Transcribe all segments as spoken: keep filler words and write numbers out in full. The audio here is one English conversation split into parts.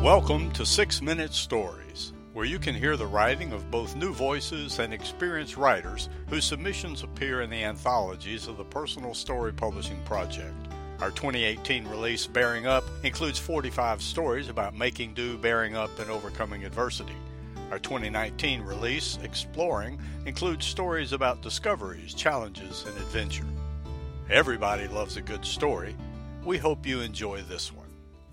Welcome to Six Minute Stories, where you can hear the writing of both new voices and experienced writers whose submissions appear in the anthologies of the Personal Story Publishing Project. Our twenty eighteen release, Bearing Up, includes forty-five stories about making do, bearing up, and overcoming adversity. Our twenty nineteen release, Exploring, includes stories about discoveries, challenges, and adventure. Everybody loves a good story. We hope you enjoy this one.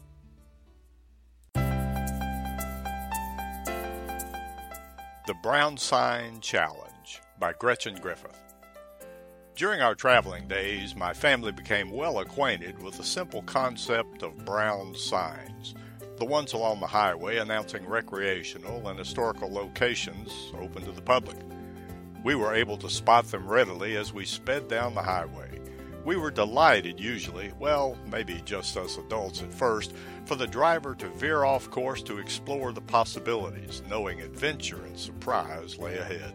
The Brown Sign Challenge by Gretchen Griffith. During our traveling days, my family became well acquainted with the simple concept of brown signs, the ones along the highway announcing recreational and historical locations open to the public. We were able to spot them readily as we sped down the highway. We were delighted usually, well, maybe just us adults at first, for the driver to veer off course to explore the possibilities, knowing adventure and surprise lay ahead.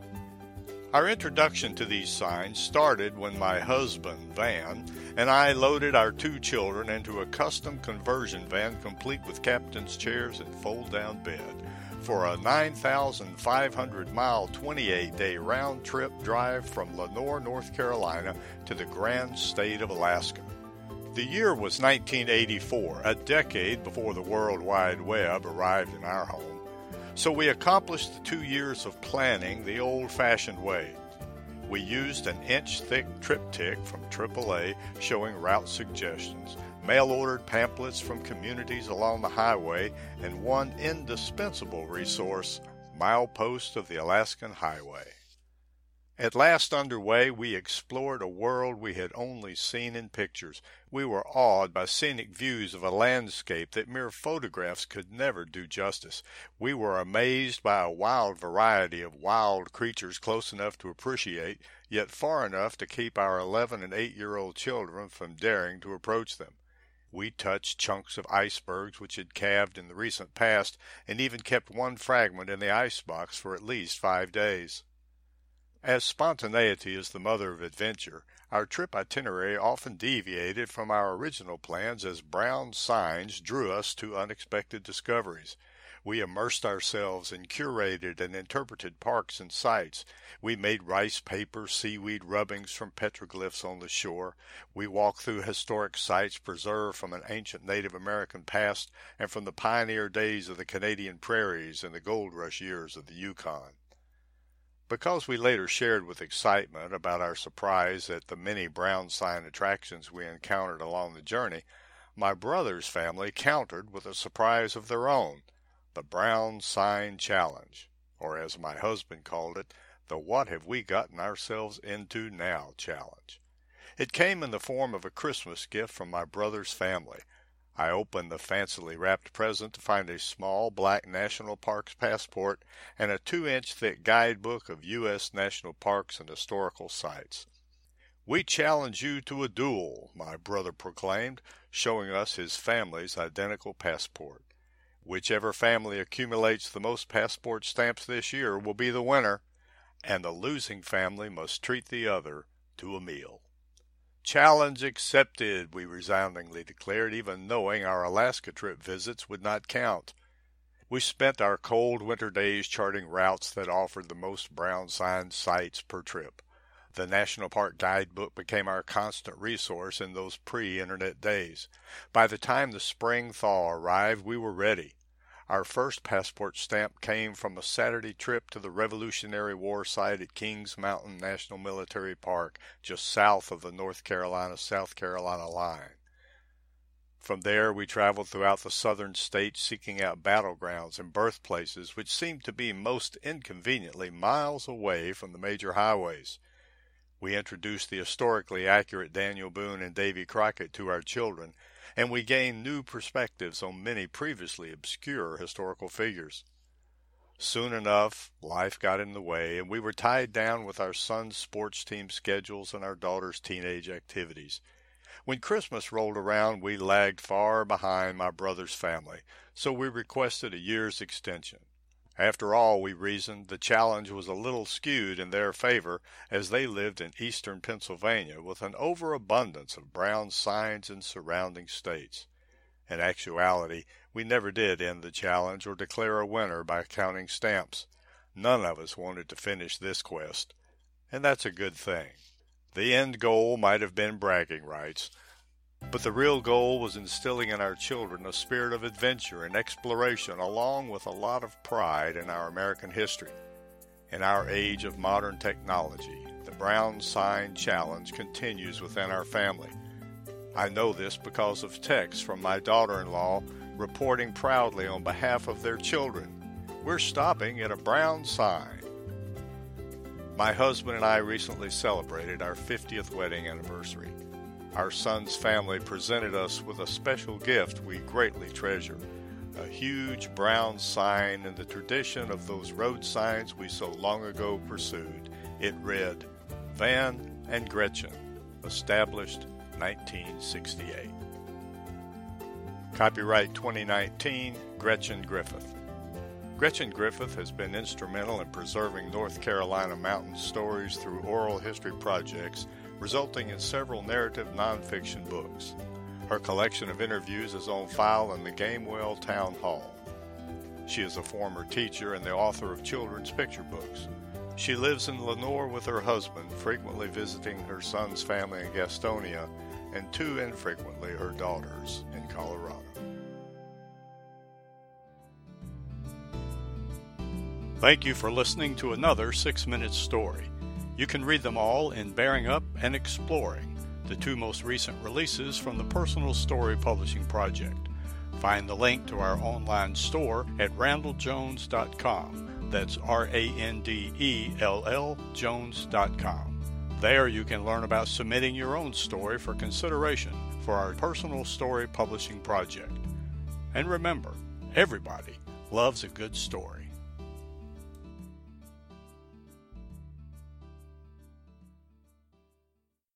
Our introduction to these signs started when my husband, Van, and I loaded our two children into a custom conversion van complete with captain's chairs and fold-down bed for a nine thousand five hundred mile, twenty-eight day round-trip drive from Lenoir, North Carolina to the grand state of Alaska. The year was nineteen eighty-four, a decade before the World Wide Web arrived in our home. So we accomplished the two years of planning the old-fashioned way. We used an inch-thick triptych from triple A showing route suggestions, mail-ordered pamphlets from communities along the highway, and one indispensable resource, Milepost of the Alaskan Highway. At last underway, we explored a world we had only seen in pictures. We were awed by scenic views of a landscape that mere photographs could never do justice. We were amazed by a wild variety of wild creatures close enough to appreciate, yet far enough to keep our eleven and eight-year-old children from daring to approach them. We touched chunks of icebergs which had calved in the recent past, and even kept one fragment in the icebox for at least five days. As spontaneity is the mother of adventure, our trip itinerary often deviated from our original plans as brown signs drew us to unexpected discoveries. We immersed ourselves in curated and interpreted parks and sites. We made rice paper seaweed rubbings from petroglyphs on the shore. We walked through historic sites preserved from an ancient Native American past and from the pioneer days of the Canadian prairies and the gold rush years of the Yukon. Because we later shared with excitement about our surprise at the many brown sign attractions we encountered along the journey, my brother's family countered with a surprise of their own, the Brown Sign Challenge, or as my husband called it, the What Have We Gotten Ourselves Into Now Challenge. It came in the form of a Christmas gift from my brother's family. I opened the fancily wrapped present to find a small black National Parks passport and a two-inch thick guidebook of U S national parks and historical sites. "We challenge you to a duel," my brother proclaimed, showing us his family's identical passport. "Whichever family accumulates the most passport stamps this year will be the winner, and the losing family must treat the other to a meal." "Challenge accepted," we resoundingly declared, even knowing our Alaska trip visits would not count. We spent our cold winter days charting routes that offered the most brown sign sites per trip. The National Park Guidebook became our constant resource in those pre-internet days. By the time the spring thaw arrived, we were ready. Our first passport stamp came from a Saturday trip to the Revolutionary War site at Kings Mountain National Military Park, just south of the North Carolina-South Carolina line. From there, we traveled throughout the southern states seeking out battlegrounds and birthplaces which seemed to be most inconveniently miles away from the major highways. We introduced the historically accurate Daniel Boone and Davy Crockett to our children, and we gained new perspectives on many previously obscure historical figures. Soon enough, life got in the way, and we were tied down with our son's sports team schedules and our daughter's teenage activities. When Christmas rolled around, we lagged far behind my brother's family, so we requested a year's extension. After all, we reasoned, the challenge was a little skewed in their favor, as they lived in eastern Pennsylvania with an overabundance of brown signs in surrounding states. In actuality, we never did end the challenge or declare a winner by counting stamps. None of us wanted to finish this quest, and that's a good thing. The end goal might have been bragging rights, but the real goal was instilling in our children a spirit of adventure and exploration, along with a lot of pride in our American history. In our age of modern technology, the Brown Sign Challenge continues within our family. I know this because of texts from my daughter-in-law reporting proudly on behalf of their children, "We're stopping at a brown sign." My husband and I recently celebrated our fiftieth wedding anniversary. Our son's family presented us with a special gift we greatly treasure, a huge brown sign in the tradition of those road signs we so long ago pursued. It read, "Van and Gretchen, established nineteen sixty-eight. Copyright twenty nineteen, Gretchen Griffith. Gretchen Griffith has been instrumental in preserving North Carolina mountain stories through oral history projects, resulting in several narrative nonfiction books. Her collection of interviews is on file in the Gamewell Town Hall. She is a former teacher and the author of children's picture books. She lives in Lenoir with her husband, frequently visiting her son's family in Gastonia, and too infrequently her daughters in Colorado. Thank you for listening to another Six Minute Story. You can read them all in Bearing Up and Exploring, the two most recent releases from the Personal Story Publishing Project. Find the link to our online store at randall jones dot com. That's R A N D E L L Jones dot com. There you can learn about submitting your own story for consideration for our Personal Story Publishing Project. And remember, everybody loves a good story.